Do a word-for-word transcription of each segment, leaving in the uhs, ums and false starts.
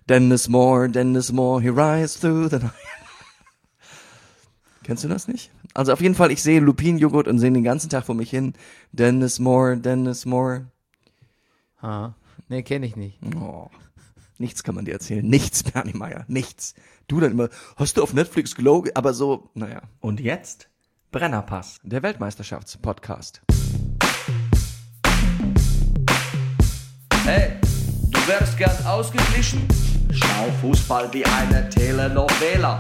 Dennis Moore, Dennis Moore, he rides through the night. Kennst du das nicht? Also auf jeden Fall, ich sehe Lupinenjoghurt und sehe den ganzen Tag vor mich hin. Dennis Moore, Dennis Moore. Ah, nee, kenne ich nicht. Oh, nichts kann man dir erzählen. Nichts, Bernie Meyer, nichts. Du dann immer, hast du auf Netflix Glow, aber so, naja. Und jetzt Brennerpass. Der Weltmeisterschaftspodcast. Hey, du wärst gern ausgeglichen? Schau Fußball wie eine Telenovela.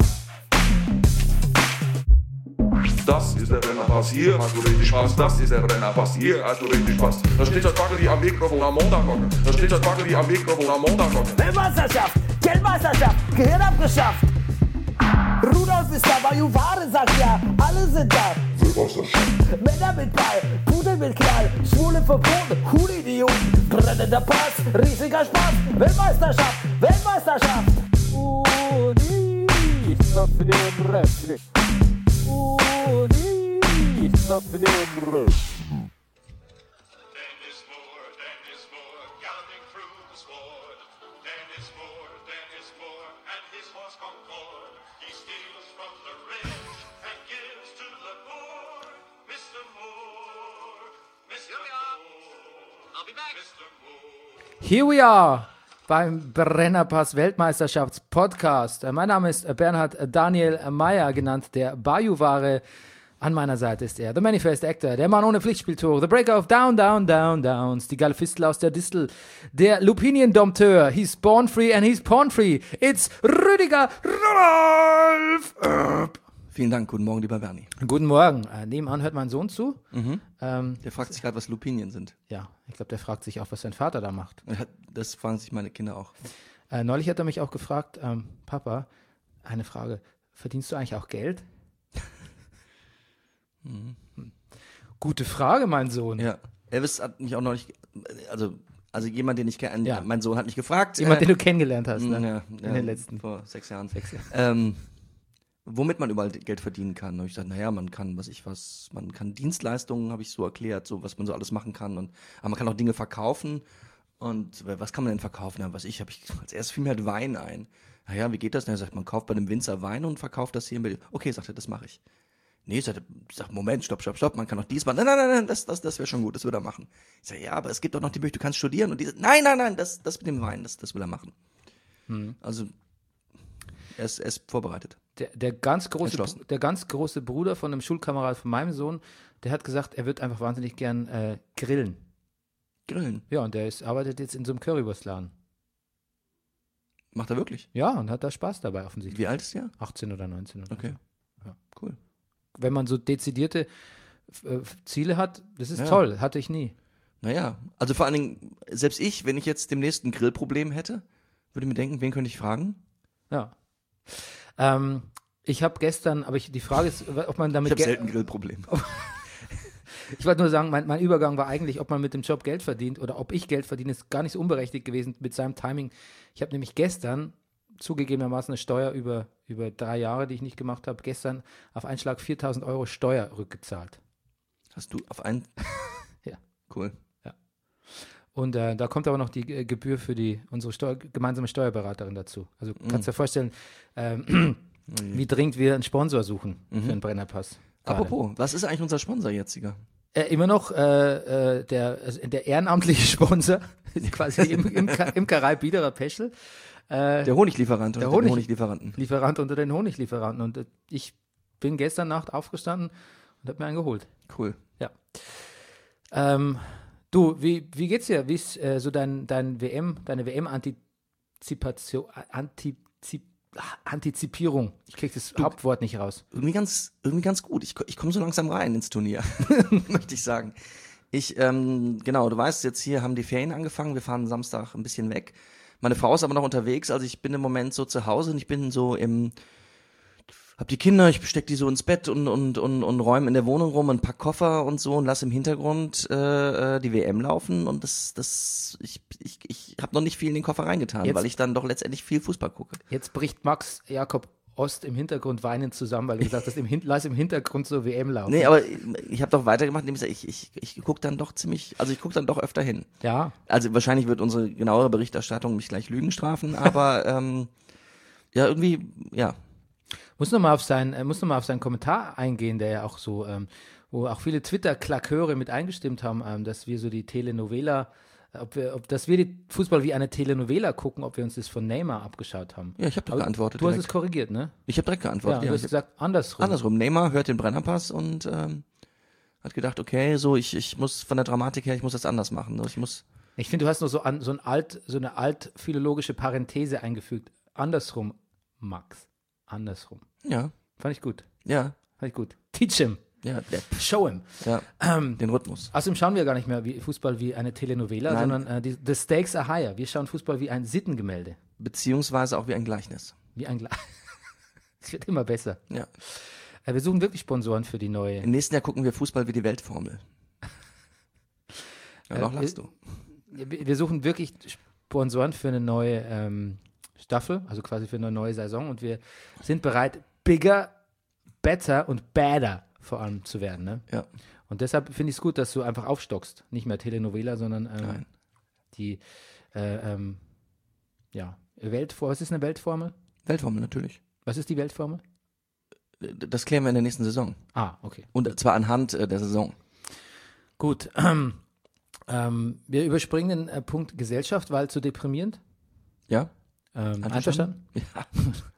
Das ist der Brennerpass, hier hast du richtig Spaß. Das ist der Brennerpass, hier hast du richtig Spaß. Da steht das Baggeli am Mikrofon am Montagmorgen. Da steht das Baggeli am Mikrofon am Montagmorgen. Weltmeisterschaft, Geldmeisterschaft, Gehirn abgeschafft. Rudolf ist da, Bajuware sagt ja, alle sind da. Männer mit Ball, Pudel mit Knall, Schwule verboten, Hude-Idioten. Brennender Pass, riesiger Spaß, Weltmeisterschaft, Weltmeisterschaft. Und ich auf dem Reflex. Und ich auf dem Reflex. Dennis Moore, Dennis Moore, galloping through the sward. Dennis Moore, Dennis Moore, and his horse Concord. He steals from the rich and gives to the poor. Mister Moore, Mister Moore, I'll be back. Mister Moore. Here we are beim Brennerpass Weltmeisterschaftspodcast. Äh, Mein Name ist äh, Bernhard Daniel Meyer, genannt der Bajuware. An meiner Seite ist er, The Manifest Actor, der Mann ohne Pflichtspieltore, The Breaker of Down, Down, Down, Downs, die geile Fistel aus der Distel, der Lupinien-Dompteur, he's born free and he's porn free. It's Rüdiger Rudolf Erb. Vielen Dank, guten Morgen, lieber Bernie. Guten Morgen. Äh, nebenan hört mein Sohn zu. Mhm. Ähm, Der fragt sich gerade, was Lupinien sind. ja, ich glaube, der fragt sich auch, was sein Vater da macht. Das fragen sich meine Kinder auch. Äh, neulich hat er mich auch gefragt, ähm, Papa, eine Frage, verdienst du eigentlich auch Geld? Mhm. Hm. Gute Frage, mein Sohn. Ja, Elvis hat mich auch noch nicht, also, also jemand, den ich kenne, Ja. mein Sohn hat mich gefragt. Jemand, äh, den du kennengelernt hast, ne? ja, In ja, den letzten vor sechs Jahren. sechs Jahren. Ähm, womit man überall Geld verdienen kann. Und ich dachte, naja, man kann, was ich was, man kann Dienstleistungen, habe ich so erklärt, so was man so alles machen kann. Und aber man kann auch Dinge verkaufen. Und was kann man denn verkaufen? Ja, was ich, habe ich als erstes fiel mir halt Wein ein. Naja, wie geht das? Er sagt, man kauft bei einem Winzer Wein und verkauft das hier in Berlin. Okay, sagt er, das mache ich. Nee, ich sagte, sag, Moment, stopp, stopp, stopp, man kann auch dies machen. Nein, nein, nein, nein, das, das, das wäre schon gut, das würde er machen. Ich sage, ja, aber es gibt doch noch die Möglichkeit, du kannst studieren. Und diese, nein, nein, nein, das, das mit dem Wein, das, das will er machen. Hm. Also, er ist, er ist vorbereitet. Der, der, ganz große, Entschlossen. der ganz große Bruder von einem Schulkamerad von meinem Sohn, der hat gesagt, er wird einfach wahnsinnig gern äh, grillen. Grillen. Ja, und der ist, arbeitet jetzt in so einem Currywurstladen. Macht er wirklich? Ja, und hat da Spaß dabei offensichtlich. Wie alt ist er? achtzehn oder neunzehn. Oder Okay. so. Ja. Cool. Wenn man so dezidierte äh, Ziele hat, das ist Ja. toll, hatte ich nie. Naja, also vor allen Dingen, selbst ich, wenn ich jetzt demnächst ein Grillproblem hätte, würde mir denken, wen könnte ich fragen? Ja. Ähm, ich habe gestern, aber ich, die Frage ist, ob man Ich damit habe Geld- selten Grillprobleme. Ich wollte nur sagen, mein, mein Übergang war eigentlich, ob man mit dem Job Geld verdient oder ob ich Geld verdiene, ist gar nicht so unberechtigt gewesen mit seinem Timing. Ich habe nämlich gestern zugegebenermaßen eine Steuer über, über drei Jahre, die ich nicht gemacht habe, gestern auf einen Schlag viertausend Euro Steuer rückgezahlt. Hast du auf einen? Ja. Cool. Und äh, da kommt aber noch die äh, Gebühr für die unsere Steuer, gemeinsame Steuerberaterin dazu. Also Mhm. kannst dir vorstellen, ähm, wie dringend wir einen Sponsor suchen Mhm. für einen Brennerpass. Gerade. Apropos, was ist eigentlich unser Sponsor jetziger? Äh, immer noch äh, äh, der, also der ehrenamtliche Sponsor, quasi im, im, Imkerei Biederer Peschel. Äh, Der Honiglieferant Der oder Honig- den Honiglieferanten. Lieferant unter den Honiglieferanten. Und äh, ich bin gestern Nacht aufgestanden und habe mir einen geholt. Cool. Ähm, du, wie, wie geht's dir? Wie ist äh, so dein, dein W M, deine W M-Antizipation, Antizip, ah, Antizipierung? Ich krieg das Hauptwort nicht raus. Irgendwie ganz, irgendwie ganz gut. Ich, ich komme so langsam rein ins Turnier, möchte ich sagen. Ich, ähm, genau, du weißt, jetzt hier haben die Ferien angefangen. Wir fahren Samstag ein bisschen weg. Meine Frau ist aber noch unterwegs. Also ich bin im Moment so zu Hause und ich bin so im, hab die Kinder, ich steck die so ins Bett und, und, und, und räume in der Wohnung rum und pack Koffer und so und lass im Hintergrund äh, die W M laufen. Und das, das, ich, ich, ich habe noch nicht viel in den Koffer reingetan, Jetzt- weil ich dann doch letztendlich viel Fußball gucke. Jetzt bricht Max Jakob Ost im Hintergrund weinend zusammen, weil du gesagt hast, im Hin- lass im Hintergrund so W M laufen. Nee, aber ich habe doch weitergemacht, indem ich sage, ich, ich, ich gucke dann doch ziemlich, also ich gucke dann doch öfter hin. Ja. Also wahrscheinlich wird unsere genauere Berichterstattung mich gleich Lügen strafen, aber ähm, ja, irgendwie, ja. Muss nochmal auf sein, äh, muss noch mal auf seinen Kommentar eingehen, der ja auch so, ähm, wo auch viele Twitter-Klaköre mit eingestimmt haben, ähm, dass wir so die Telenovela, äh, ob wir, ob, dass wir die Fußball wie eine Telenovela gucken, ob wir uns das von Neymar abgeschaut haben. Ja, ich habe doch Aber geantwortet. Du hast direkt. es korrigiert, ne? Ich habe direkt geantwortet. Ja, Ja, du ich hast hab, gesagt, andersrum. andersrum. Neymar hört den Brennerpass und ähm, hat gedacht, okay, so ich, ich muss von der Dramatik her, ich muss das anders machen. Ich muss. Ich finde, du hast noch so, an, so, ein alt, so eine altphilologische Parenthese eingefügt. Andersrum, Max. Andersrum. Ja, Fand ich gut. ja, Fand ich gut. Teach him. ja, der, Show him. ja, Ähm, den Rhythmus. Außerdem schauen wir gar nicht mehr wie Fußball wie eine Telenovela, Nein. sondern äh, die, the stakes are higher. Wir schauen Fußball wie ein Sittengemälde. Beziehungsweise auch wie ein Gleichnis. Wie ein Gla Es wird immer besser. Ja. Äh, wir suchen wirklich Sponsoren für die neue. Im nächsten Jahr gucken wir Fußball wie die Weltformel. Ja, Äh, noch lachst du. Wir wir suchen wirklich Sponsoren für eine neue ähm, Staffel, also quasi für eine neue Saison. Und wir sind bereit, bigger, better und badder vor allem zu werden. Ne? Ja. Und deshalb finde ich es gut, dass du einfach aufstockst. Nicht mehr Telenovela, sondern ähm, Nein. die äh, ähm, ja, Weltformel. Was ist eine Weltformel? Weltformel natürlich. Was ist die Weltformel? Das klären wir in der nächsten Saison. Ah, okay. Und zwar anhand äh, der Saison. Gut. Ähm, ähm, wir überspringen den äh, Punkt Gesellschaft, weil zu deprimierend. Ja? Ähm, einverstanden? Ja.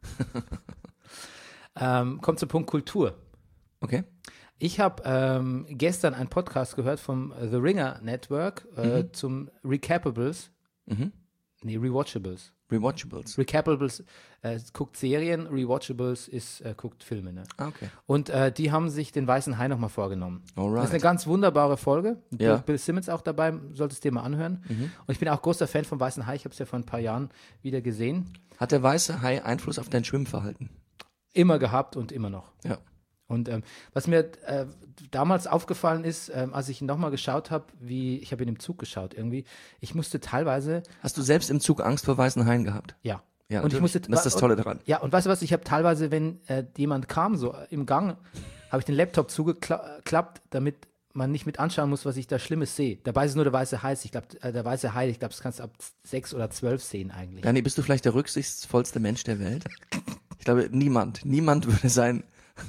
Ähm, kommt zum Punkt Kultur. Okay. Ich habe ähm, gestern einen Podcast gehört vom äh, The Ringer Network äh, Mhm. zum Recapables. Mhm. Nee, Rewatchables. Rewatchables. Recapables äh, guckt Serien, Rewatchables ist, äh, guckt Filme. Ne? Ah, okay. Und äh, die haben sich den Weißen Hai nochmal vorgenommen. Alright. Das ist eine ganz wunderbare Folge. Ja. Bill, Bill Simmons auch dabei, solltest du dir mal anhören. Mhm. Und ich bin auch großer Fan vom Weißen Hai. Ich habe es ja vor ein paar Jahren wieder gesehen. Hat der weiße Hai Einfluss auf dein Schwimmverhalten? Immer gehabt und immer noch. Ja. Und ähm, was mir äh, damals aufgefallen ist, ähm, als ich ihn nochmal geschaut habe, wie, ich habe ihn im Zug geschaut irgendwie, ich musste teilweise, Hast du selbst im Zug Angst vor weißen Haien gehabt? ja. Ja, und ich natürlich. musste, Das ist das Tolle daran. Ja, und weißt du was, ich habe teilweise, wenn äh, jemand kam, so im Gang, habe ich den Laptop zugeklappt, damit man nicht mit anschauen muss, was ich da Schlimmes sehe. Dabei ist es nur der weiße Hai. Ich glaube, äh, der weiße Hai, ich glaube, das kannst du ab sechs oder zwölf sehen eigentlich. Dani, bist du vielleicht der rücksichtsvollste Mensch der Welt? Ich glaube, niemand, niemand würde sein.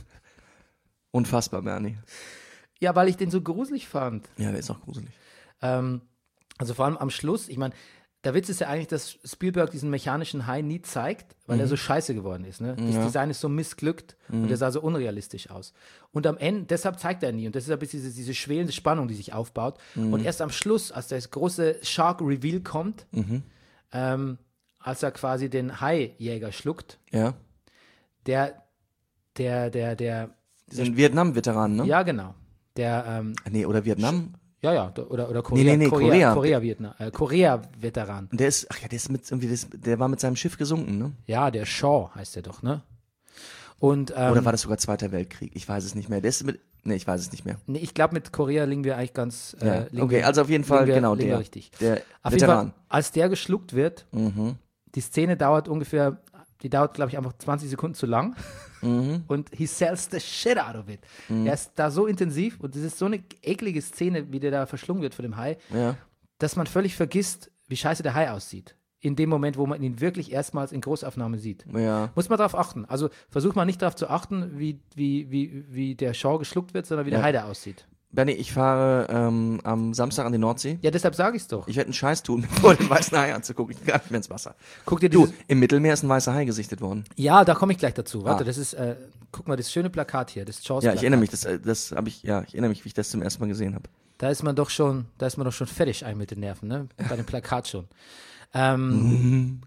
Unfassbar, Bernie. Ja, weil ich den so gruselig fand. Ja, der ist auch gruselig. Ähm, also vor allem am Schluss, ich meine, der Witz ist ja eigentlich, dass Spielberg diesen mechanischen Hai nie zeigt, weil Mhm. er so scheiße geworden ist. Ne? Das Ja. Design ist so missglückt Mhm. und er sah so unrealistisch aus. Und am Ende, deshalb zeigt er nie. Und deshalb ist diese, diese schwelende Spannung, die sich aufbaut. Mhm. Und erst am Schluss, als das große Shark-Reveal kommt, Mhm. ähm, als er quasi den Haijäger schluckt, Ja. der, der, der, der, Diesen Vietnam-Veteran, ne? ja genau, der, ähm, Nee, oder Vietnam. ja, ja, oder, oder Korea, nee, nee, Korea, Korea. Korea, Vietnam, äh, Korea-Veteran. Und der ist, ach ja, der ist mit, irgendwie, das, der war mit seinem Schiff gesunken, ne? Ja, der Shaw heißt der doch, ne? Und, ähm, Oder war das sogar Zweiter Weltkrieg? Ich weiß es nicht mehr. Der ist mit, nee, ich weiß es nicht mehr. nee, ich glaube, mit Korea liegen wir eigentlich ganz, äh, Ja. liegen Okay, wir, also auf jeden Fall, liegen wir, genau, liegen wir der, richtig. der Auf jeden Fall, Veteran. als der geschluckt wird, Mhm. die Szene dauert ungefähr, die dauert, glaube ich, einfach zwanzig Sekunden zu lang. Mhm. Und he sells the shit out of it. Er ist da so intensiv und das ist so eine eklige Szene, wie der da verschlungen wird von dem Hai, Ja. dass man völlig vergisst, wie scheiße der Hai aussieht. In dem Moment, wo man ihn wirklich erstmals in Großaufnahme sieht. Ja. Muss man darauf achten. Also versuch mal nicht darauf zu achten, wie, wie, wie, wie der Shaw geschluckt wird, sondern wie der Ja. Hai da aussieht. Bernie, ich fahre ähm, am Samstag an die Nordsee. Ja, deshalb sage ich es doch. Ich werde einen Scheiß tun, vor den weißen Hai anzugucken. Ich gehe gar nicht mehr ins Wasser. Guck dir Du, dieses, im Mittelmeer ist ein weißer Hai gesichtet worden. ja, da komme ich gleich dazu. Warte, Ah. das ist, äh, guck mal, das schöne Plakat hier, das Shaws Ja, ich Plakat. erinnere mich, das, äh, das habe ich, ja, ich erinnere mich, wie ich das zum ersten Mal gesehen habe. Da ist man doch schon, da ist man doch schon fertig ein mit den Nerven, ne? Bei dem Plakat schon. Ähm, Mhm.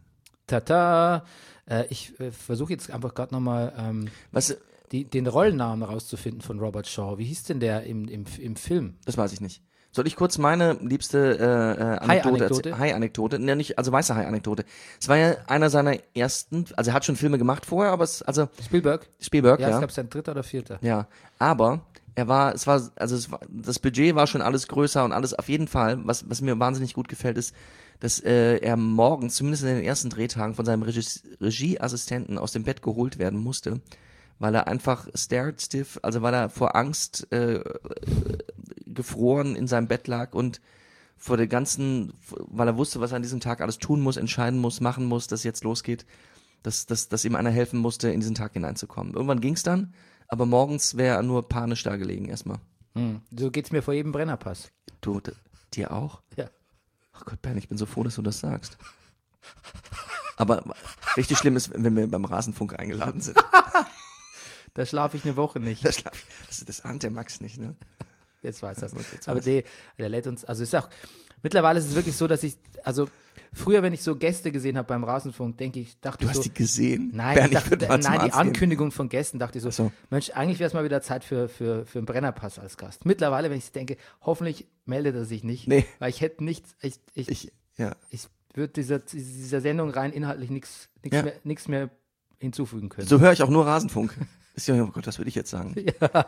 tata, äh, ich äh, versuche jetzt einfach gerade nochmal ähm, Was, die, den Rollennamen rauszufinden von Robert Shaw. Wie hieß denn der im, im, im Film? das weiß ich nicht. Soll ich kurz meine liebste äh, äh, Anekdote Hai-Anekdote? erzählen? Hai-Anekdote? Ne, nicht, also weiße Hai-Anekdote. Es war ja einer seiner ersten, also er hat schon Filme gemacht vorher, aber es, also Spielberg? Spielberg, Ja, ja. ich glaube, sein dritter oder vierter. Ja, aber er war, es war, also es war, das Budget war schon alles größer und alles auf jeden Fall, was, was mir wahnsinnig gut gefällt, ist, dass äh, er morgens, zumindest in den ersten Drehtagen, von seinem Regie Regieassistenten aus dem Bett geholt werden musste, weil er einfach stared stiff, also weil er vor Angst äh, gefroren in seinem Bett lag und vor der ganzen, weil er wusste, was er an diesem Tag alles tun muss, entscheiden muss, machen muss, dass jetzt losgeht, dass, dass, dass ihm einer helfen musste, in diesen Tag hineinzukommen. Irgendwann ging's dann, aber morgens wäre er nur panisch da gelegen erstmal. Hm. So geht's mir vor jedem Brennerpass. Du, d- dir auch? Ja. Ach Gott, Ben, ich bin so froh, dass du das sagst. Aber richtig schlimm ist, wenn wir beim Rasenfunk eingeladen sind. Da schlafe ich eine Woche nicht. Das, das, das ahnt der Max nicht, ne? Jetzt weiß das. Jetzt Aber weiß der, der lädt uns, also ist auch, mittlerweile ist es wirklich so, dass ich, also früher, wenn ich so Gäste gesehen habe beim Rasenfunk, denke ich, dachte Du ich hast so, die gesehen? nein, Bernd, ich ich dachte, würde mal zum nein, die Arzt gehen. Ankündigung von Gästen, dachte ich so, Ach so. Mensch, eigentlich wäre es mal wieder Zeit für, für, für einen Brennerpass als Gast. Mittlerweile, wenn ich denke, hoffentlich meldet er sich nicht, Nee. weil ich hätte nichts, ich, ich, Ich, ja. ich würde dieser, dieser Sendung rein inhaltlich nichts nichts Ja. mehr, nichts mehr hinzufügen können. So höre ich auch nur Rasenfunk. Ist ja, oh Gott, was würde ich jetzt sagen?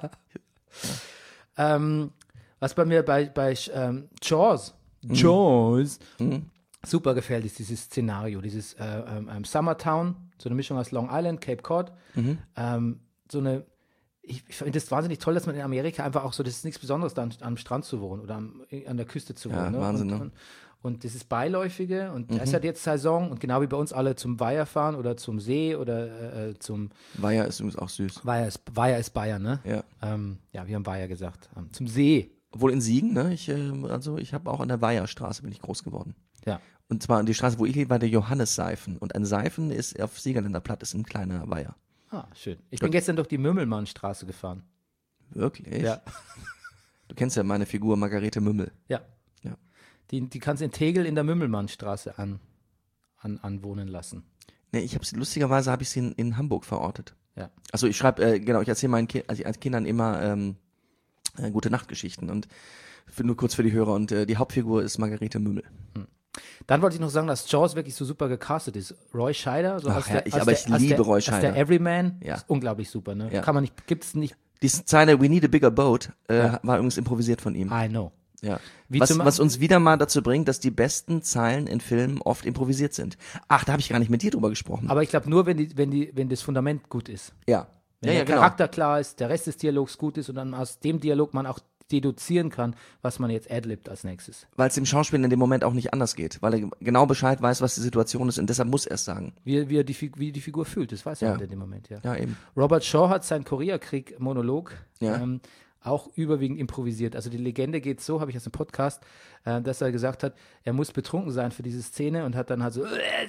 Ähm, was bei mir bei, bei ähm, Jaws, Jaws Mhm. super gefällt, ist dieses Szenario, dieses äh, ähm, ähm, Summertown, so eine Mischung aus Long Island, Cape Cod, Mhm. ähm, so eine, ich, ich finde das wahnsinnig toll, dass man in Amerika einfach auch so, das ist nichts Besonderes, da am, am Strand zu wohnen oder am, an der Küste zu Ja, wohnen. Ne? Wahnsinn, und, ne? und, und das ist Beiläufige und Mhm. das ist halt jetzt Saison und genau wie bei uns alle zum Weiher fahren oder zum See oder äh, zum Weiher ist übrigens auch süß. Weiher ist, Weiher ist Bayern, ne? Ja. Ähm, ja, wir haben Weiher gesagt. Ähm, zum See. Obwohl in Siegen, ne? Ich, äh, also ich habe auch an der Weiherstraße bin ich groß geworden. Ja. Und zwar die Straße, wo ich lebe, war der Johannesseifen. Und ein Seifen ist auf Siegerländer Platt, ist ein kleiner Weiher. Ah, schön. Ich bin gestern durch die Mümmelmannstraße gefahren. Wirklich? Ja. Du kennst ja meine Figur Margarete Mümmel. Ja. Ja. Die, die kannst in Tegel in der Mümmelmannstraße an, an, anwohnen lassen. Nee, ich habe lustigerweise habe ich sie in, in Hamburg verortet. Ja. Also ich schreibe, äh, genau, ich erzähle meinen Ki also als Kindern immer ähm, äh, gute Nachtgeschichten und für, nur kurz für die Hörer und äh, die Hauptfigur ist Margarete Mümmel. Dann wollte ich noch sagen, dass Jaws wirklich so super gecastet ist. Roy Scheider, so Ach als ja, der, ich- als aber der, ich als liebe der, Roy als der Scheider. Everyman, Ja. ist unglaublich super, ne? Ja. Kann man nicht, gibt's nicht, Die Zeile We Need a Bigger Boat äh, Ja. war übrigens improvisiert von ihm. I know. Ja. Wie Was, zum- was uns wieder mal dazu bringt, dass die besten Zeilen in Filmen oft improvisiert sind. Ach, da habe ich gar nicht mit dir drüber gesprochen. Aber ich glaube nur, wenn die, wenn die, wenn das Fundament gut ist. ja. Wenn Ja, der ja, genau. Charakter klar ist, der Rest des Dialogs gut ist und dann aus dem Dialog man auch deduzieren kann, was man jetzt adlibt als nächstes. Weil es dem Schauspieler in dem Moment auch nicht anders geht, weil er genau Bescheid weiß, was die Situation ist und deshalb muss er es sagen. Wie, wie, er die, Fi- wie die Figur fühlt, das weiß er Ja. halt in dem Moment, ja. Ja, eben. Robert Shaw hat seinen Koreakrieg-Monolog Ja. ähm, auch überwiegend improvisiert. Also die Legende geht so, habe ich aus dem Podcast, äh, dass er gesagt hat, er muss betrunken sein für diese Szene und hat dann halt so und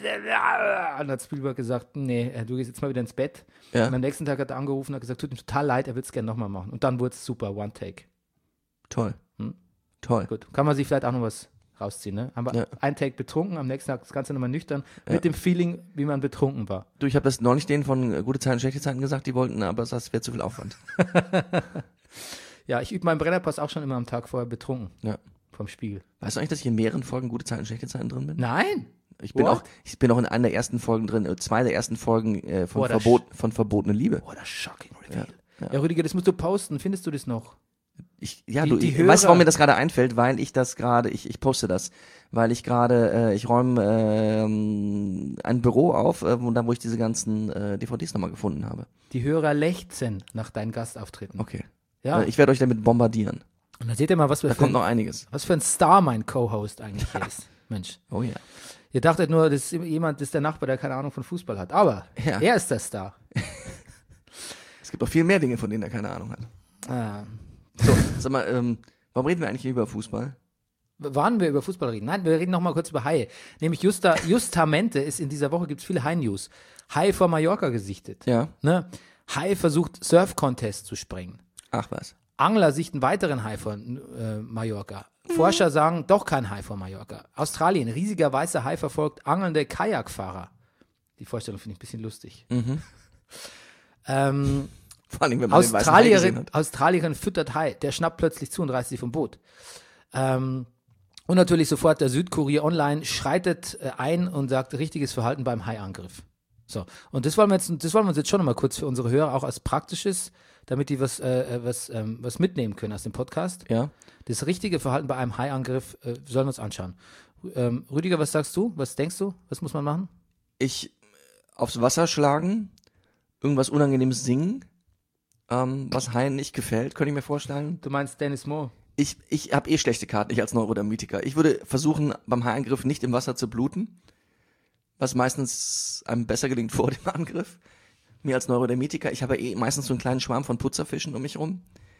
hat Spielberg gesagt, nee, äh, du gehst jetzt mal wieder ins Bett. Ja. Und am nächsten Tag hat er angerufen und hat gesagt, tut ihm total leid, er würde es gerne nochmal machen. Und dann wurde es super, One Take. Toll. Hm. Toll. Gut, kann man sich vielleicht auch noch was rausziehen, ne? Haben wir Ja. ein Take betrunken, am nächsten Tag das Ganze nochmal nüchtern, mit dem Feeling, wie man betrunken war. Du, ich habe das neulich denen von äh, Gute Zeiten, Schlechte Zeiten gesagt, die wollten, aber das wäre zu viel Aufwand. Ja, ich übe meinen Brennerpass auch schon immer am Tag vorher betrunken. Ja. Vom Spiegel. Weißt du eigentlich, dass ich in mehreren Folgen Gute Zeiten, Schlechte Zeiten drin bin? Nein! Ich bin What? auch, ich bin auch in einer der ersten Folgen drin, äh, zwei der ersten Folgen äh, von, Boah, das Verbot, von Verbotene Liebe. Oh, das shocking reveal. Ja, Ja, ja. Rüdiger, das musst du posten. Findest du das noch? Ich, ja, Die- du, die ich, weißt du, warum Hörer- mir das gerade einfällt? Weil ich das gerade, ich, ich poste das, weil ich gerade, äh, ich räume ähm, ein Büro auf, äh, wo, da wo ich diese ganzen äh, D V Ds nochmal gefunden habe. Die Hörer lechzen nach deinen Gastauftritten. Okay. Ja. Äh, ich werde euch damit bombardieren. Und da seht ihr mal, was, wir Da für, kommt noch einiges. was für ein Star mein Co-Host eigentlich ist. Mensch. Oh ja. Ihr dachtet nur, das ist jemand, das ist der Nachbar, der keine Ahnung von Fußball hat. Aber Ja. er ist der Star. Es gibt auch viel mehr Dinge, von denen er keine Ahnung hat. Ah. So, sag mal, ähm, warum reden wir eigentlich über Fußball? Waren wir über Fußball reden? Nein, wir reden noch mal kurz über Haie. Nämlich Justa, Justamente ist in dieser Woche, gibt es viele Hai-News. Hai vor Mallorca gesichtet. Ja. Ne? Hai versucht Surf-Contest zu sprengen. Ach was. Angler sichten weiteren Hai von äh, Mallorca. Forscher sagen, doch kein Hai vor Mallorca. Australien, riesiger weißer Hai verfolgt angelnde Kajakfahrer. Die Vorstellung finde ich ein bisschen lustig. Mhm. Ähm, Vor allem, wenn man den weißen Hai gesehen Australierin, hat. Australierin füttert Hai, der schnappt plötzlich zu und reißt sie vom Boot. Ähm, und natürlich sofort der Südkurier Online schreitet äh, ein und sagt richtiges Verhalten beim Haiangriff. So, und das wollen wir jetzt, das wollen wir uns jetzt schon noch mal kurz für unsere Hörer auch als praktisches, damit die was, äh, was, ähm, was mitnehmen können aus dem Podcast. Ja. Das richtige Verhalten bei einem Haiangriff äh, sollen wir uns anschauen. Ähm, Rüdiger, was sagst du? Was denkst du? Was muss man machen? Ich aufs Wasser schlagen, irgendwas Unangenehmes singen, ähm, was Haien nicht gefällt, könnte ich mir vorstellen. Du meinst Dennis Moore? Ich, ich habe eh schlechte Karten, ich als Neurodermitiker. Ich würde versuchen, beim Haiangriff nicht im Wasser zu bluten, was meistens einem besser gelingt vor dem Angriff. Mir als Neurodermitiker, ich habe eh meistens so einen kleinen Schwarm von Putzerfischen um mich rum.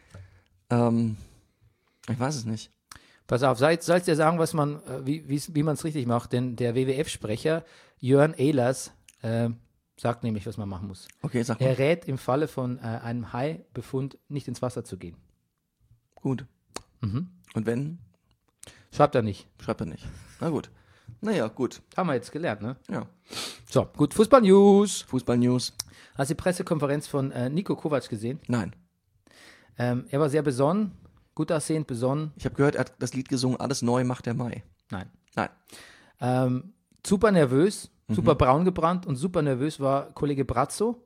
Ähm, ich weiß es nicht. Pass auf, soll ich soll ich dir sagen, was man, äh, wie, wie, wie man es richtig macht? Denn der W W F-Sprecher Jörn Ehlers äh, sagt nämlich, was man machen muss. Okay, sag mal. Er rät im Falle von äh, einem Haibefund nicht ins Wasser zu gehen. Gut. Mhm. Und wenn? Schreibt er nicht. Schreibt er nicht. Na gut. Naja, gut. Haben wir jetzt gelernt, ne? Ja. So, gut, Fußball-News. Fußball-News. Hast du die Pressekonferenz von äh, Niko Kovac gesehen? Nein. Ähm, er war sehr besonnen, gut aussehend, besonnen. Ich habe gehört, er hat das Lied gesungen, alles neu macht der Mai. Nein. Nein. Ähm, super nervös, super braun gebrannt und super nervös war Kollege Brazzo.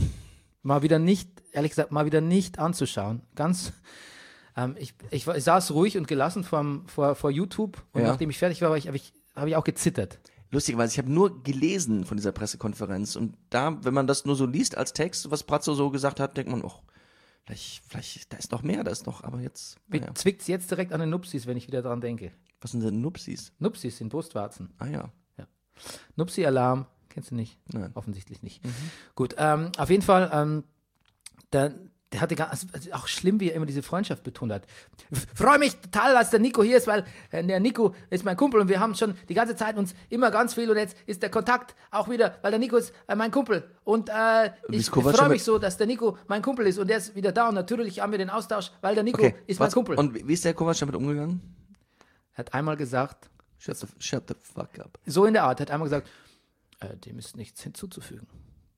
Mal wieder nicht, ehrlich gesagt, mal wieder nicht anzuschauen. Ganz, ähm, ich, ich, war- ich saß ruhig und gelassen vorm, vor, vor YouTube und Ja. nachdem ich fertig war, habe ich, hab ich, hab ich auch gezittert. Lustigerweise, ich habe nur gelesen von dieser Pressekonferenz und da, wenn man das nur so liest als Text, was Brazzo so gesagt hat, denkt man, oh, vielleicht, vielleicht, da ist noch mehr, da ist noch, aber jetzt, Mir naja. zwickt's jetzt direkt an den Nupsis, wenn ich wieder dran denke. Was sind denn Nupsis? Nupsis sind Brustwarzen. Ah ja, Nupsi-Alarm, kennst du nicht? Nein. Offensichtlich nicht. Gut, ähm, auf jeden Fall, ähm, der, der hatte gar, also auch schlimm, wie er immer diese Freundschaft betont hat. Freue mich total, dass der Nico hier ist, weil äh, der Nico ist mein Kumpel und wir haben schon die ganze Zeit uns immer ganz viel und jetzt ist der Kontakt auch wieder, weil der Nico ist äh, mein Kumpel und äh, Wie ich ist Kovac freue damit- mich so, dass der Nico mein Kumpel ist und der ist wieder da und natürlich haben wir den Austausch, weil der Nico okay. ist mein Was- Kumpel. Und wie wie ist der Kovac damit umgegangen? Er hat einmal gesagt, Shut the, shut the fuck up. so in der Art, hat einmal gesagt, äh, dem ist nichts hinzuzufügen.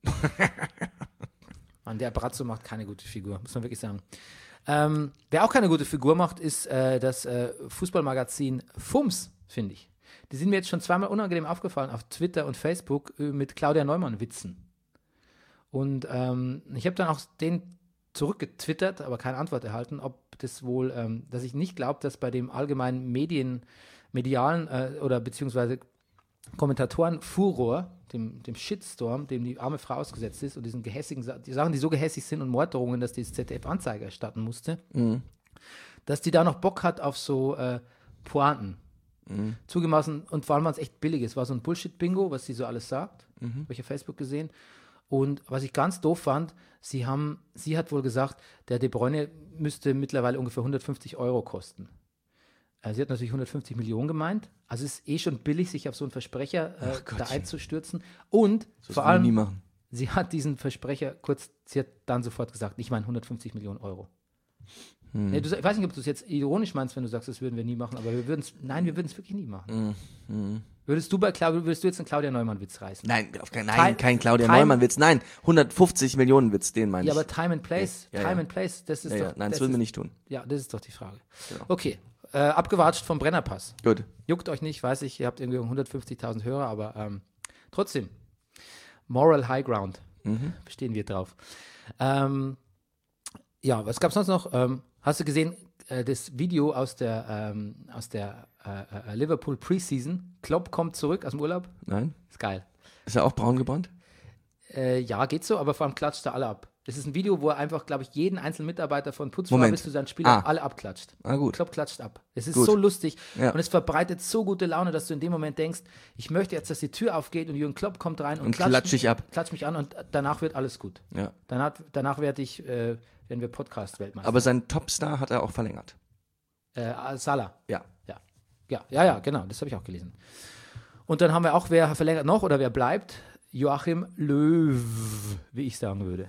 Mann, der Brazzo macht keine gute Figur, muss man wirklich sagen. Ähm, wer auch keine gute Figur macht, ist äh, das äh, Fußballmagazin Fums, finde ich. Die sind mir jetzt schon zweimal unangenehm aufgefallen auf Twitter und Facebook äh, mit Claudia Neumann Witzen. Und ähm, ich habe dann auch den zurückgetwittert, aber keine Antwort erhalten, ob das wohl, ähm, dass ich nicht glaube, dass bei dem allgemeinen Medien, medialen äh, oder beziehungsweise Kommentatoren-Furor, dem, dem Shitstorm, dem die arme Frau ausgesetzt ist und diesen gehässigen Sa- die Sachen, die so gehässig sind und Morddrohungen, dass die das Z D F Anzeige erstatten musste, dass die da noch Bock hat auf so äh, Pointen. Zugemaßen und vor allem, weil es echt billig ist. War so ein Bullshit-Bingo, was sie so alles sagt. Habe ich auf Facebook gesehen. Und was ich ganz doof fand, sie haben, sie hat wohl gesagt, der De Bruyne müsste mittlerweile ungefähr hundertfünfzig Euro kosten. Äh, sie hat natürlich hundertfünfzig Millionen gemeint. Also es ist eh schon billig, sich auf so einen Versprecher äh, Ach Gottchen. da einzustürzen. Und Das vor würden wir allem, nie machen. sie hat diesen Versprecher kurz, sie hat dann sofort gesagt, ich meine hundertfünfzig Millionen Euro. Hm. Nee, du, ich weiß nicht, ob du es jetzt ironisch meinst, wenn du sagst, das würden wir nie machen, aber wir würden es, nein, wir würden es wirklich nie machen. Hm, Würdest du bei Claudia, würdest du jetzt einen Claudia Neumann-Witz reißen? Nein, auf kein, Time- nein, kein Claudia Time- Neumann-Witz. Nein, hundertfünfzig Millionen Witz, den meine Ja, ich. aber Time and Place, Ja, ja, Time ja. and Place, das ist ja, doch, ja. Nein, das das würden wir ist, nicht tun. Ja, das ist doch die Frage. Genau. Okay, äh, abgewatscht vom Brennerpass. Gut. Juckt euch nicht, weiß ich, ihr habt irgendwie hundertfünfzigtausend Hörer, aber ähm, trotzdem, Moral High Ground, Mhm. bestehen wir drauf. Ähm, ja, was gab es sonst noch? Ähm, hast du gesehen, äh, das Video aus der, ähm, aus der äh, äh, Liverpool Preseason? Klopp kommt zurück aus dem Urlaub. Nein? Ist geil. Ist er auch braun gebrannt? Äh, ja, geht so, aber vor allem klatscht er alle ab. Das ist ein Video, wo er einfach, glaube ich, jeden einzelnen Mitarbeiter von Putzfrau Moment. bis zu seinen Spielern Ah. alle abklatscht. Ah, gut. Klopp klatscht ab. Es ist Gut. so lustig Ja. und es verbreitet so gute Laune, dass du in dem Moment denkst, ich möchte jetzt, dass die Tür aufgeht und Jürgen Klopp kommt rein und, Und klatscht dich ab. klatscht mich an und danach wird alles gut. Ja. Danach, danach werde ich, äh, werden wir Podcast-Weltmeister. Aber seinen Topstar hat er auch verlängert. äh, Salah. Ja. Ja. ja, ja, ja, genau, das habe ich auch gelesen. Und dann haben wir auch, wer verlängert noch oder wer bleibt? Joachim Löw, wie ich sagen würde.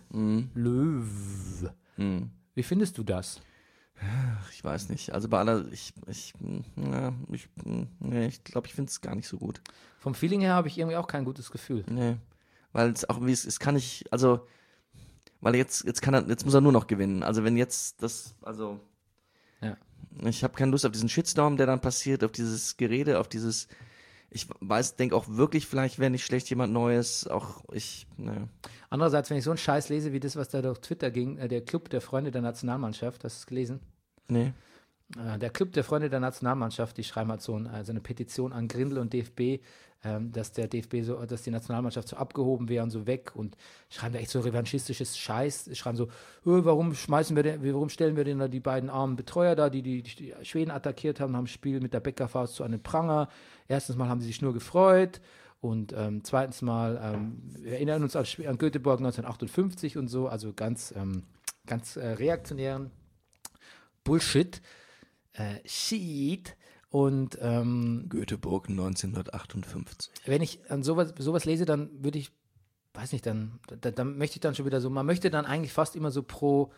Löw. Wie findest du das? Ach, ich weiß nicht. Also bei aller, ich, ich, ja, ich, nee, ich glaube, ich finde es gar nicht so gut. Vom Feeling her habe ich irgendwie auch kein gutes Gefühl. Nee. Weil es auch, wie es, es kann nicht, also, weil jetzt, jetzt kann er, jetzt muss er nur noch gewinnen. Also wenn jetzt das, also, Ja. ich habe keine Lust auf diesen Shitstorm, der dann passiert, auf dieses Gerede, auf dieses, ich weiß, denke auch wirklich, vielleicht wäre nicht schlecht jemand Neues, auch ich, ne. Andererseits, wenn ich so einen Scheiß lese, wie das, was da durch Twitter ging, äh, der Club der Freunde der Nationalmannschaft, hast du es gelesen? Nee. Äh, der Club der Freunde der Nationalmannschaft, die schreiben halt so, ein, äh, so eine Petition an Grindel und D F B, ähm, dass der D F B so, dass die Nationalmannschaft so abgehoben wäre und so weg und schreiben da echt so revanchistisches Scheiß, schreiben so, oh, warum schmeißen wir denn, warum stellen wir denn da die beiden armen Betreuer da, die die, die Schweden attackiert haben, haben das Spiel mit der Bäckerfaust zu einem Pranger. Erstens mal haben sie sich nur gefreut und ähm, zweitens mal ähm, wir erinnern uns an, an Göteborg neunzehnhundertachtundfünfzig und so, also ganz, ähm, ganz äh, reaktionären Bullshit, äh, Shit. Und ähm, Göteborg neunzehnhundertachtundfünfzig. wenn ich an sowas, sowas lese, dann würde ich, weiß nicht, dann, dann, dann möchte ich dann schon wieder so, man möchte dann eigentlich fast immer so pro,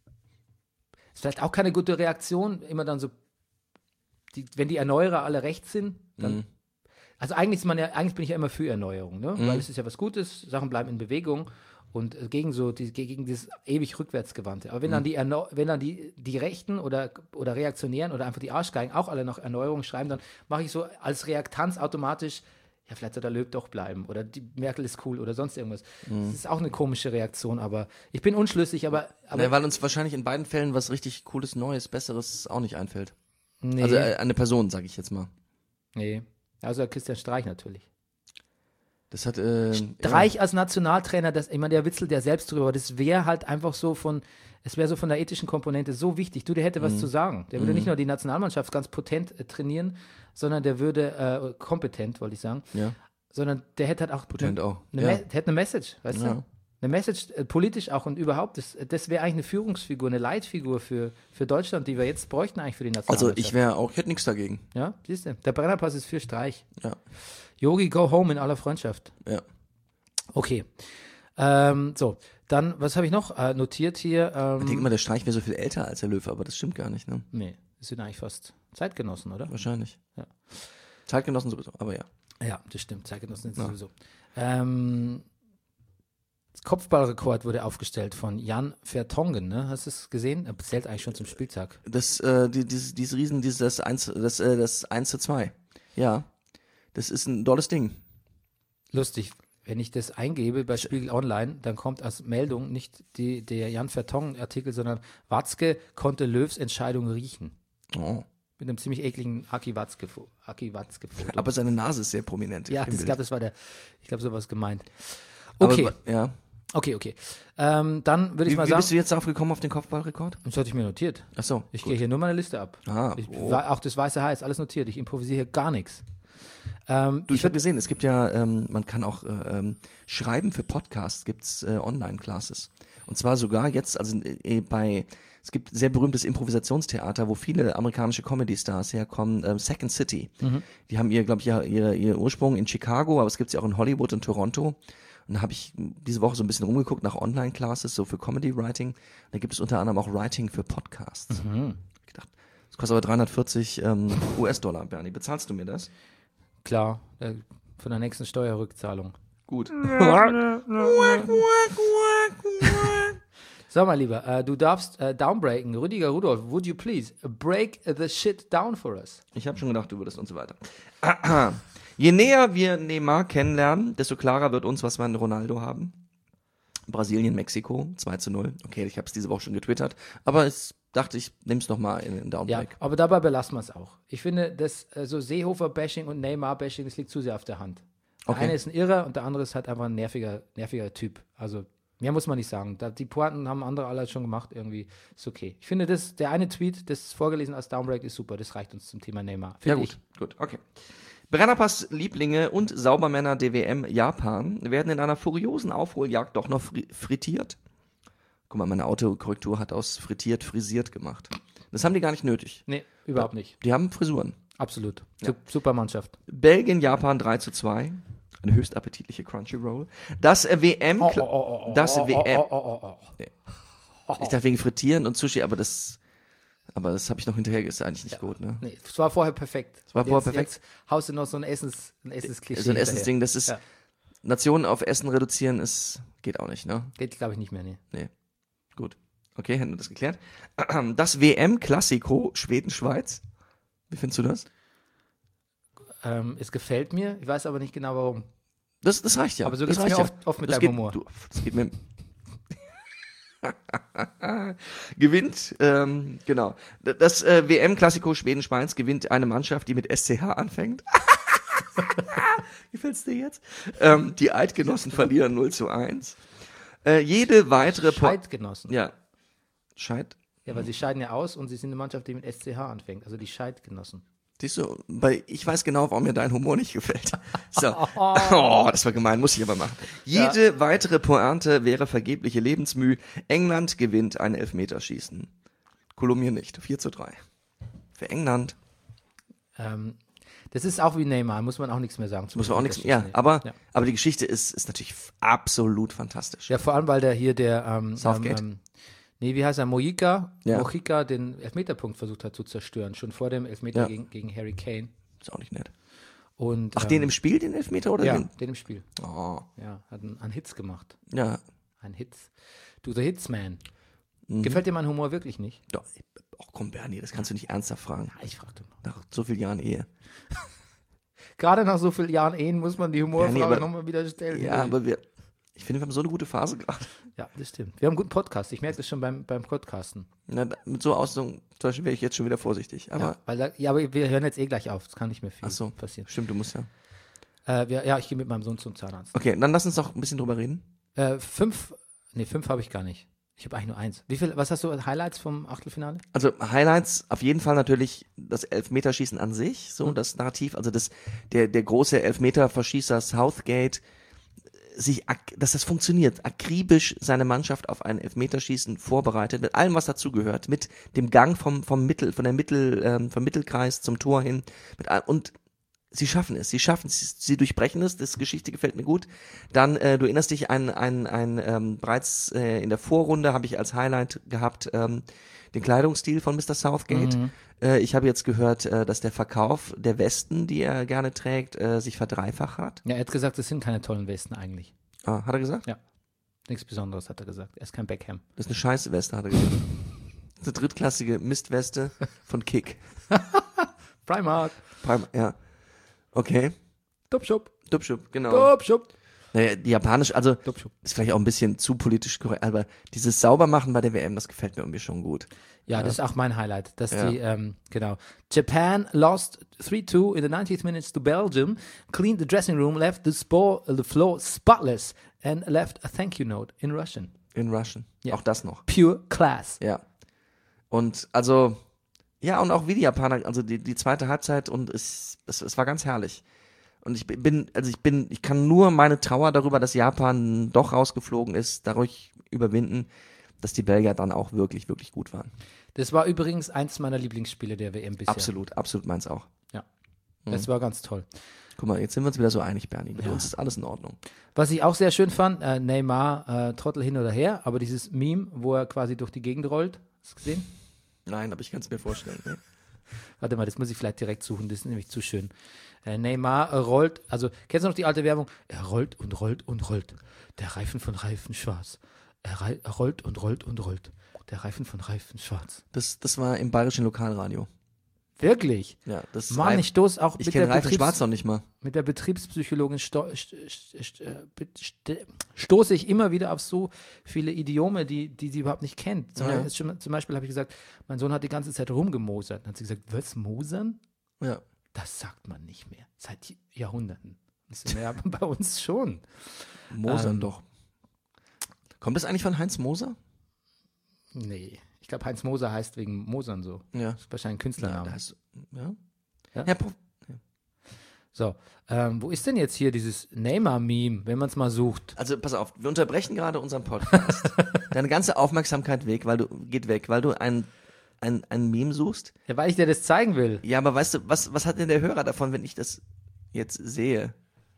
ist vielleicht auch keine gute Reaktion, immer dann so, die, wenn die Erneuerer alle rechts sind, dann, Mhm. also eigentlich ist man ja, eigentlich bin ich ja immer für Erneuerung, ne? Mhm. Weil es ist ja was Gutes, Sachen bleiben in Bewegung und äh, gegen so, die, gegen dieses ewig Rückwärtsgewandte. Aber wenn dann die, Erneu- wenn dann die, die Rechten oder, oder Reaktionären oder einfach die Arschgeigen auch alle noch Erneuerung schreiben, dann mache ich so als Reaktanz automatisch, ja, vielleicht soll der Löb doch bleiben oder die Merkel ist cool oder sonst irgendwas. Das ist auch eine komische Reaktion, aber ich bin unschlüssig, aber, aber Nee, weil uns wahrscheinlich in beiden Fällen was richtig Cooles, Neues, Besseres auch nicht einfällt. nee, Also äh, eine Person, sage ich jetzt mal. nee. Also Christian Streich natürlich. Das hat äh, Streich als Nationaltrainer, das, ich meine, der witzelt ja selbst drüber, das wäre halt einfach so von, es wäre so von der ethischen Komponente so wichtig. Du, der hätte was zu sagen. Der würde nicht nur die Nationalmannschaft ganz potent äh, trainieren, sondern der würde, äh, kompetent, wollte ich sagen, Ja, sondern der hätte halt auch, potent eine, auch. eine Ja. Me- der hätte eine Message, weißt Ja. du? Eine Message, äh, politisch auch und überhaupt, das, das wäre eigentlich eine Führungsfigur, eine Leitfigur für, für Deutschland, die wir jetzt bräuchten eigentlich für die Also Nationalmannschaft. ich wäre auch, ich hätte nichts dagegen. Ja, siehst du, der Brennerpass ist für Streich. Ja, Yogi, go home in aller Freundschaft. ja. Okay. Ähm, so, dann, was habe ich noch äh, notiert hier? Ich denke Ähm, immer, der Streich wäre so viel älter als der Löw, aber das stimmt gar nicht, ne? nee, das sind eigentlich fast Zeitgenossen, oder? Wahrscheinlich. Ja. Zeitgenossen sowieso, aber ja. Ja, das stimmt, Zeitgenossen sind Ja. sowieso. Ähm, das Kopfballrekord wurde aufgestellt von Jan Vertongen, ne? Hast du es gesehen? Er zählt eigentlich schon zum Spieltag. Das, äh, die, dieses, dieses Riesen, dieses das eins, das, äh, das eins zu zwei. Ja. Das ist ein tolles Ding. Lustig, wenn ich das eingebe bei Spiegel Online, dann kommt als Meldung nicht die, der Jan Vertongen-Artikel, sondern Watzke konnte Löws Entscheidung riechen. Oh. Mit einem ziemlich ekligen Aki Watzke-Foto. Aki Watzke-Foto. Aber seine Nase ist sehr prominent. Ja, im das, Bild. glaub, das war der, ich glaube, sowas gemeint. Aber Okay, wa- ja. okay, okay. Ähm, dann würde ich Wie, mal wie sagen, bist du jetzt darauf gekommen, auf den Kopfballrekord? das hatte ich mir notiert. Ach so. Ich gut. gehe hier nur meine Liste ab. Ah, Ich, oh. war- Auch das weiße Haar ist alles notiert. Ich improvisiere hier gar nichts. Ähm, Du, ich habe gesehen, es gibt ja, ähm, man kann auch äh, ähm, schreiben für Podcasts, gibt's äh, Online-Classes. Und zwar sogar jetzt, also äh, bei, es gibt sehr berühmtes Improvisationstheater, wo viele amerikanische Comedy-Stars herkommen, ähm, Second City. Die haben ihr, glaube ich, ihr, ihr, ihr Ursprung in Chicago, aber es gibt sie auch in Hollywood und Toronto. Und da habe ich diese Woche so ein bisschen rumgeguckt nach Online-Classes, so für Comedy-Writing. Da gibt es unter anderem auch Writing für Podcasts. Mhm. Ich gedacht, das kostet aber dreihundertvierzig ähm, U S-Dollar, Bernie. Bezahlst du mir das? klar, äh, von der nächsten Steuerrückzahlung. Gut. So, mein Lieber, äh, du darfst äh, downbreaken. Rüdiger Rudolph, would you please break the shit down for us? Ich habe schon gedacht, du würdest und so weiter. Je näher wir Neymar kennenlernen, desto klarer wird uns, was wir an Ronaldo haben. Brasilien, Mexiko, zwei zu null. Okay, ich habe es diese Woche schon getwittert, aber es dachte ich, nimm's noch mal in den Ja, Downbreak. aber dabei belassen wir es auch. Ich finde, das äh, so Seehofer-Bashing und Neymar-Bashing, das liegt zu sehr auf der Hand. Der Okay. eine ist ein Irrer und der andere ist halt einfach ein nerviger, nerviger Typ. Also, mehr muss man nicht sagen. Da, die Pointen haben andere alle schon gemacht, irgendwie ist okay. Ich finde, das, der eine Tweet, das vorgelesen als Downbreak, ist super. Das reicht uns zum Thema Neymar. Ja Finde gut, gut, okay. Brennerpass-Lieblinge und Saubermänner D W M Japan werden in einer furiosen Aufholjagd doch noch fri frittiert. Guck mal, meine Autokorrektur hat aus frittiert frisiert gemacht. Das haben die gar nicht nötig. Ich. Nee, überhaupt nicht. Die haben Frisuren. Absolut. Sup- Super Mannschaft. Belgien, Japan drei zu zwei. Eine höchst appetitliche Crunchyroll. Das äh, W M... Oh, oh, oh, oh, das oh, W M... oh, oh, oh, oh. Ich dachte wegen Frittieren und Sushi, aber das... Aber das habe ich noch hinterher, ist eigentlich nicht gut, ne? Nee, es war vorher perfekt. Es war vorher perfekt. Jetzt haust du noch so ein Essens, ein Essensklischee. So ein hinterher. Essensding, das ist... Ja. Nationen auf Essen reduzieren ist... Geht auch nicht, ne? Geht, glaube ich, nicht mehr, nee. Nee. Gut. Okay, hätten wir das geklärt. Das W M-Klassiko Schweden-Schweiz. Wie findest du das? Ähm, es gefällt mir, ich weiß aber nicht genau warum. Das, das reicht ja. Aber so das geht's mir reicht ja. oft- oft mit das deinem geht, Humor. Du, das geht mir... gewinnt, ähm, genau. Das äh, W M-Klassiko Schweden-Schweiz gewinnt eine Mannschaft, die mit S C H anfängt. Gefällt's dir jetzt? Ähm, die Eidgenossen verlieren null zu eins. Äh, jede weitere... Po- Scheidgenossen. Ja. Scheid? Ja, weil sie scheiden ja aus und sie sind eine Mannschaft, die mit S C H anfängt. Also die Scheidgenossen. Siehst du, bei, ich weiß genau, warum mir dein Humor nicht gefällt. So. Oh, das war gemein, muss ich aber machen. Jede ja. weitere Pointe wäre vergebliche Lebensmüh. England gewinnt ein Elfmeterschießen. Kolumbien nicht. vier zu drei. Für England. Ähm, das ist auch wie Neymar, muss man auch nichts mehr sagen. Muss man auch nichts mehr, ja, aber, ja. aber die Geschichte ist, ist natürlich absolut fantastisch. Ja, vor allem, weil der hier der, ähm, Southgate. Ähm, nee, wie heißt er, Mojica, Ja. Mojica den Elfmeterpunkt versucht hat zu zerstören, schon vor dem Elfmeter Ja. gegen, gegen Harry Kane. Ist auch nicht nett. Und, Ach, ähm, den im Spiel, den Elfmeter, oder ja, den? den im Spiel. Oh, Ja, hat einen, einen Hits gemacht. ja. Ein Hits. Du, the Hitsman. Mhm. Gefällt dir mein Humor wirklich nicht? Doch, ach komm, Bernie, das kannst du nicht ernsthaft fragen. Ja, ich fragte mal. Nach so vielen Jahren Ehe. Gerade nach so vielen Jahren Ehen muss man die Humorfrage Ja, nee, aber- nochmal wieder stellen. Ja, aber wir, ich finde, wir haben so eine gute Phase gerade. Ja, das stimmt. Wir haben einen guten Podcast. Ich merke das schon beim, beim Podcasten. Na, da- mit so Ausdrücken, zum Beispiel wäre ich jetzt schon wieder vorsichtig. Aber, Ja, weil da, ja, aber wir hören jetzt eh gleich auf. Es kann nicht mehr viel ach so, passieren. stimmt, du musst ja. Äh, wir, ja, ich gehe mit meinem Sohn zum Zahnarzt. Okay, dann lass uns doch ein bisschen drüber reden. Äh, fünf, nee, fünf habe ich gar nicht. Ich habe eigentlich nur eins. Wie viel, was hast du als Highlights vom Achtelfinale? Also Highlights auf jeden Fall natürlich das Elfmeterschießen an sich, so das Narrativ, also das der der große Elfmeterverschießer Southgate sich ak- dass das funktioniert, akribisch seine Mannschaft auf ein Elfmeterschießen vorbereitet, mit allem was dazugehört, mit dem Gang vom vom Mittel von der Mittel ähm, vom Mittelkreis zum Tor hin, mit all, und sie schaffen es, sie schaffen es, sie durchbrechen es, das Geschichte gefällt mir gut. Dann, äh, du erinnerst dich an, ein, ein ähm, bereits äh, in der Vorrunde habe ich als Highlight gehabt, ähm, den Kleidungsstil von Mister Southgate. Mhm. Äh, ich habe jetzt gehört, äh, dass der Verkauf der Westen, die er gerne trägt, äh, sich verdreifacht hat. Ja, er hat gesagt, das sind keine tollen Westen eigentlich. Ah, hat er gesagt? Ja. Nichts Besonderes hat er gesagt. Er ist kein Beckham. Das ist eine scheiße Weste, hat er gesagt. Das ist eine drittklassige Mistweste von Kick. Primark. Prime- Ja. Okay. Dupschub. Dupschub, genau. Dupschub. Naja, die japanisch, also Dupschub. ist vielleicht auch ein bisschen zu politisch korrekt, aber dieses Saubermachen bei der W M, das gefällt mir irgendwie schon gut. Ja, das ist auch mein Highlight, dass Ja. die, ähm, genau. Japan lost three two in the ninetieth minutes to Belgium, cleaned the dressing room, left the, spore, the floor spotless and left a thank you note in Russian. In Russian. Ja. Auch das noch. Pure class. Ja. Und also, ja, und auch wie die Japaner, also die, die zweite Halbzeit und es, es, es war ganz herrlich. Und ich bin, also ich bin, ich kann nur meine Trauer darüber, dass Japan doch rausgeflogen ist, dadurch überwinden, dass die Belgier dann auch wirklich, wirklich gut waren. Das war übrigens eins meiner Lieblingsspiele der W M bisher. Absolut, absolut meins auch. Ja. Das war ganz toll. Guck mal, jetzt sind wir uns wieder so einig, Bernie. Mit Ja. uns ist alles in Ordnung. Was ich auch sehr schön fand, äh, Neymar, äh, Trottel hin oder her, aber dieses Meme, wo er quasi durch die Gegend rollt, hast du gesehen? Nein, aber ich kann es mir vorstellen. Ne? Warte mal, das muss ich vielleicht direkt suchen, das ist nämlich zu schön. Äh, Neymar äh, rollt, also kennst du noch die alte Werbung? Er rollt und rollt und rollt. Der Reifen von Reifen schwarz. Er, rei- er rollt und rollt und rollt. Der Reifen von Reifen schwarz. Das, das war im bayerischen Lokalradio. Wirklich? Ja, das Mann, ich stoße auch ich mit, kenne der Reifen Betriebs- Schwarz noch nicht mal. mit der Betriebspsychologin sto st st äh, st stoße ich immer wieder auf so viele Idiome, die, die sie überhaupt nicht kennt. Zum, Ja. Beispiel, zum Beispiel habe ich gesagt, mein Sohn hat die ganze Zeit rumgemosert. Dann hat sie gesagt, was, mosern? Ja. Das sagt man nicht mehr. Seit Jahrhunderten. Das ist ja bei uns schon. Mosern Ähm, doch. Kommt das eigentlich von Heinz Moser? Nee. Ich glaube, Heinz Moser heißt wegen Mosern so. Ja. Das ist wahrscheinlich ein Ja, Künstlername. da ist, ja. Ja? Ja, Prof- So, ähm, wo ist denn jetzt hier dieses Neymar-Meme, wenn man es mal sucht? also pass auf, wir unterbrechen gerade unseren Podcast. Deine ganze Aufmerksamkeit weg, weil du geht weg, weil du ein ein ein Meme suchst. Ja, weil ich dir das zeigen will. Ja, aber weißt du, was was hat denn der Hörer davon, wenn ich das jetzt sehe?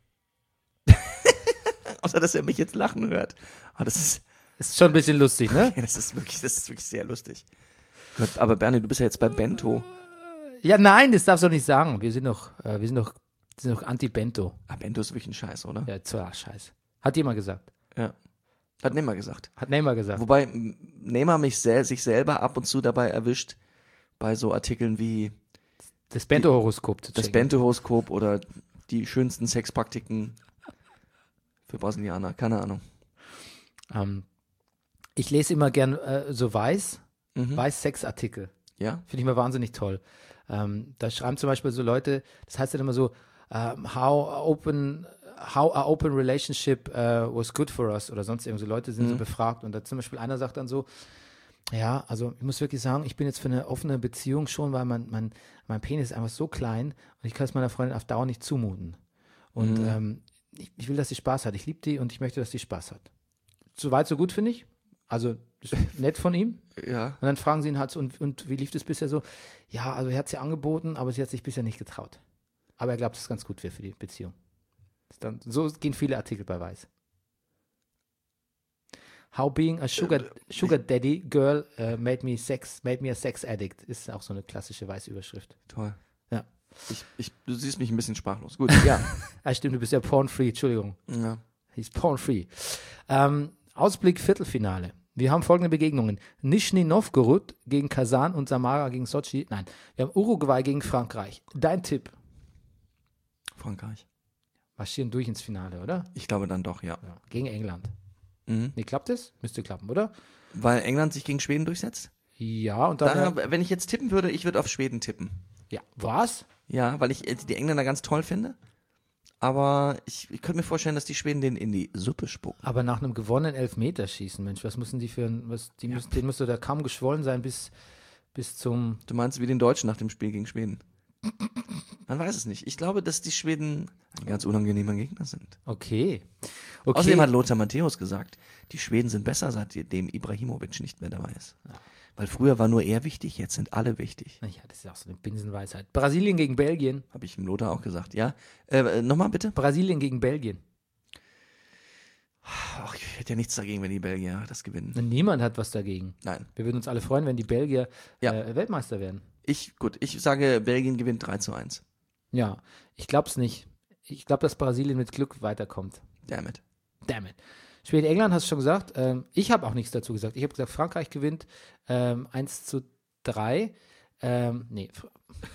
Außer dass er mich jetzt lachen hört. Aber das ist Ist schon ein bisschen lustig, ne? ja, das ist wirklich das ist wirklich sehr lustig. Gott, aber Bernie, du bist ja jetzt bei Bento. Ja, nein, das darfst du doch nicht sagen. Wir sind doch, äh, wir sind doch, wir sind doch Anti-Bento. Ah, Bento ist wirklich ein Scheiß, oder? Ja, zwar scheiße. Hat jemand gesagt. Ja. Hat Neymar gesagt. Hat Neymar gesagt. Wobei M- Neymar mich sel sich selber ab und zu dabei erwischt bei so Artikeln wie Das Bento-Horoskop zu das checken. Bento-Horoskop oder die schönsten Sexpraktiken für Brasilianer. Keine Ahnung. Ähm, Ich lese immer gern äh, so Weiß, Mhm. Weiß-Sex-Artikel. Ja? Finde ich immer wahnsinnig toll. Ähm, da schreiben zum Beispiel so Leute, das heißt dann immer so, ähm, how open, how a open relationship uh, was good for us oder sonst irgendwie so. Leute sind so befragt und da zum Beispiel einer sagt dann so, ja, also ich muss wirklich sagen, ich bin jetzt für eine offene Beziehung schon, weil mein, mein, mein Penis ist einfach so klein und ich kann es meiner Freundin auf Dauer nicht zumuten. Und Mhm. ähm, ich, ich will, dass sie Spaß hat. Ich liebe die und ich möchte, dass sie Spaß hat. So weit, so gut, finde ich. Also das ist nett von ihm. Ja. Und dann fragen sie ihn halt so, und, und wie lief das bisher so? Ja, also er hat sie angeboten, aber sie hat sich bisher nicht getraut. Aber er glaubt, dass es ganz gut wäre für die Beziehung. Das ist dann, so gehen viele Artikel bei Weiß. How being a sugar, sugar daddy girl uh, made me sex, made me a sex addict, ist auch so eine klassische Weiß-Überschrift. Toll. Ja. Ich, ich, du siehst mich ein bisschen sprachlos. Gut. Ja, ah, stimmt, du bist ja porn-free, Entschuldigung. Ja. He's porn-free. Ähm, Ausblick Viertelfinale. Wir haben folgende Begegnungen. Nischni Novgorod gegen Kasan und Samara gegen Sochi. Nein, wir haben Uruguay gegen Frankreich. Dein Tipp? Frankreich. Marschieren durch ins Finale, oder? Ich glaube dann doch, ja. Ja, gegen England. Mhm. Nee, klappt es? Müsste klappen, oder? Weil England sich gegen Schweden durchsetzt? Ja, und dann... Daher, wenn ich jetzt tippen würde, ich würde auf Schweden tippen. ja, was? Ja, weil ich äh, die Engländer ganz toll finde. Aber ich, ich könnte mir vorstellen, dass die Schweden den in die Suppe spucken. Aber nach einem gewonnenen Elfmeterschießen, Mensch, was müssen die für ein... Was, die müssen, den müsste da kaum geschwollen sein bis, bis zum... Du meinst wie den Deutschen nach dem Spiel gegen Schweden? Man weiß es nicht. Ich glaube, dass die Schweden ein ganz unangenehmer Gegner sind. Okay. okay. Außerdem hat Lothar Matthäus gesagt, die Schweden sind besser, seitdem Ibrahimovic nicht mehr dabei ist. Weil früher war nur er wichtig, jetzt sind alle wichtig. Ja, das ist auch so eine Binsenweisheit. Brasilien gegen Belgien. Habe ich dem Lothar auch gesagt. Ja, äh, nochmal bitte. Brasilien gegen Belgien. Ach, ich hätte ja nichts dagegen, wenn die Belgier das gewinnen. Niemand hat was dagegen. Nein. Wir würden uns alle freuen, wenn die Belgier Ja. äh, Weltmeister werden. Ich, gut, ich sage, Belgien gewinnt drei zu eins. Ja, ich glaube es nicht. Ich glaube, dass Brasilien mit Glück weiterkommt. Damn it. Damn it. Schweden, England hast du schon gesagt. Ähm, ich habe auch nichts dazu gesagt. Ich habe gesagt, Frankreich gewinnt ähm, eins zu drei. Ähm, nee. Fr-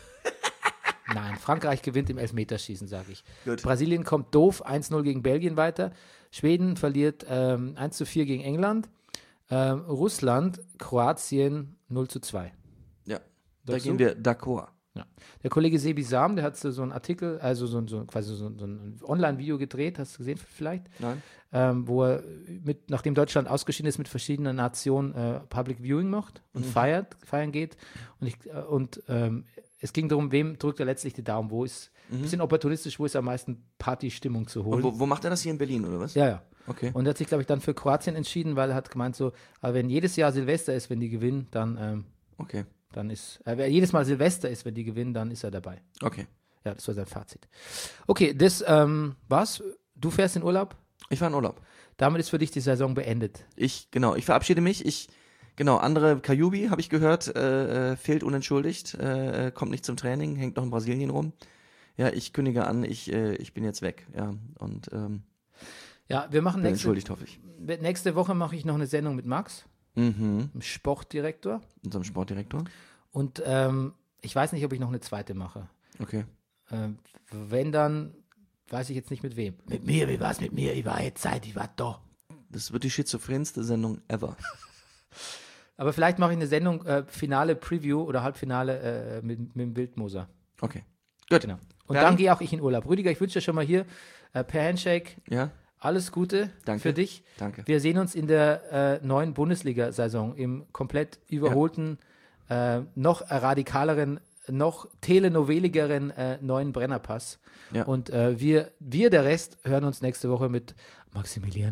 Nein, Frankreich gewinnt im Elfmeterschießen, sage ich. Gut. Brasilien kommt doof eins null gegen Belgien weiter. Schweden verliert ähm, eins zu vier gegen England. Ähm, Russland, Kroatien null zu zwei. Ja, da Sagst gehen du? wir d'accord. Ja. Der Kollege Sebi Sam, der hat so so einen Artikel, also so, so quasi so, so ein Online-Video gedreht, hast du gesehen vielleicht? Nein? Ähm, wo er, mit, nachdem Deutschland ausgeschieden ist, mit verschiedenen Nationen äh, Public Viewing macht und feiert, feiern geht. Und, ich, äh, und ähm, es ging darum, wem drückt er letztlich die Daumen, wo ist, ein bisschen opportunistisch, wo ist am meisten Partystimmung zu holen. Und wo, wo macht er das hier in Berlin, oder was? Ja, ja. Okay. Und er hat sich, glaube ich, dann für Kroatien entschieden, weil er hat gemeint so, aber wenn jedes Jahr Silvester ist, wenn die gewinnen, dann, ähm, Okay. dann ist, äh, wenn jedes Mal Silvester ist, wenn die gewinnen, dann ist er dabei. Okay. Ja, das war sein Fazit. Okay, das ähm, war's. Du fährst in Urlaub. Ich war in Urlaub. Damit ist für dich die Saison beendet. Ich, genau, ich verabschiede mich. Ich, genau, andere Kajubi, habe ich gehört, äh, äh, fehlt unentschuldigt, äh, kommt nicht zum Training, hängt noch in Brasilien rum. Ja, ich kündige an, ich, äh, ich bin jetzt weg. Ja, und ähm, Ja, wir machen bin nächste, entschuldigt, hoffe ich. nächste Woche mache ich noch eine Sendung mit Max, Mhm. dem Sportdirektor. Unserem Sportdirektor. Und ähm, ich weiß nicht, ob ich noch eine zweite mache. Okay. Ähm, wenn dann, weiß ich jetzt nicht mit wem. Mit mir, wie war's mit mir? Ich war jetzt Zeit, ich war da. Das wird die schizophrenste Sendung ever. Aber vielleicht mache ich eine Sendung, äh, Finale Preview oder Halbfinale äh, mit, mit dem Wildmoser. Okay. Gut. Genau. Und Bernie? dann gehe auch ich in Urlaub. Rüdiger, ich wünsche dir schon mal hier äh, per Handshake Ja, alles Gute Danke. für dich. danke. Wir sehen uns in der äh, neuen Bundesliga-Saison im komplett überholten, äh, noch radikaleren, noch telenoveligeren äh, neuen Brennerpass. Ja. Und äh, wir, wir, der Rest, hören uns nächste Woche mit Maximilian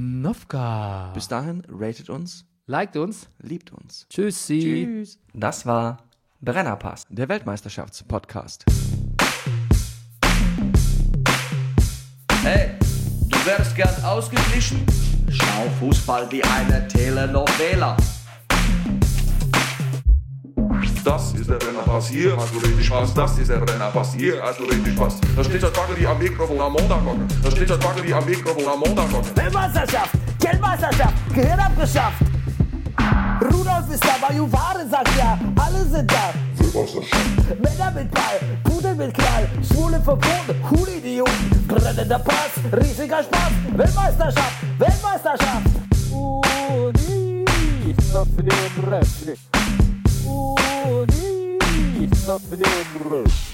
Nowka. Bis dahin, ratet uns, Liked uns. liebt uns. Tschüssi. Tschüss. Das war Brennerpass. Der Weltmeisterschaftspodcast. Hey, du wärst gern ausgeglichen? Schau Fußball wie eine Telenovela. Das ist der Brennerpass, hier hast du richtig Spaß. Das ist der Brennerpass, hier hast du richtig Spaß. Da steht das Baggeli am Mikrofon am Montag hocken. Da steht das Baggeli am Mikrofon am Montag hocken. Weltmeisterschaft, Geldmeisterschaft, Gehirn abgeschafft. Rudolf ist da, Bajuware sagt ja, alle sind da. Männer mit Ball, Pudel mit Knall, Schwule verboten, coole Idioten. Brennender Pass, riesiger Spaß, Weltmeisterschaft, Weltmeisterschaft. Uni. Hissa för det är en röst. Oh, hissa för det är en röst.